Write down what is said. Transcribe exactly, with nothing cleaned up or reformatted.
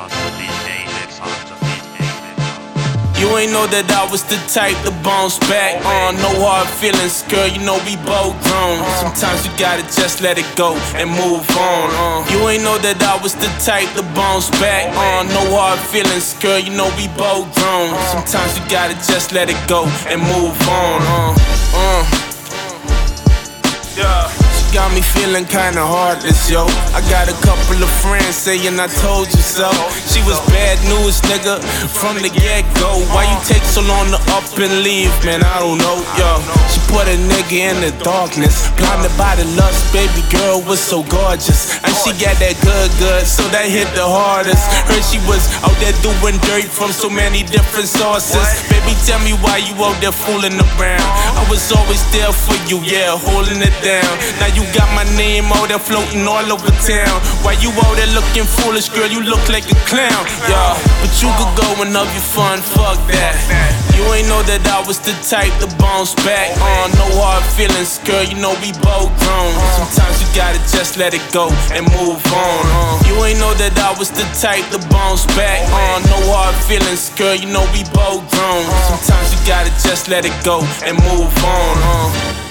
on the D J mix on the D J mix on. You ain't know that I was the type to bounce back on. No hard feelings, girl, you know we both grown. Sometimes you gotta just let it go and move on. Uh. You ain't know that I was the type to bounce back on. No hard feelings, girl, you know we both grown. Sometimes you gotta just let it go and move on. Uh. Uh. Yeah. Got me feeling kinda heartless, yo. I got a couple of friends saying I told you so. She was bad news, nigga, from the get-go. Why you take so long to up and leave, man, I don't know, yo. She put a nigga in the darkness, blinded by the lust, baby girl was so gorgeous. And she got that good, good, so that hit the hardest. Heard she was out there doing dirt from so many different sources. Baby, tell me why you out there fooling around. I was always there for you, yeah, holding it down. Now you got my name out there floating all over town. Why you out there looking foolish, girl? You look like a clown, yeah. But you could go and have your fun, fuck that. You ain't know that I was the type to bounce back on. No hard feelings, girl, you know we both grown. Sometimes you gotta just let it go and move on. Uh. You ain't know that I was the type to bounce back on. No hard feelings, girl, you know we both grown. Sometimes you gotta just let it go and move on. Uh.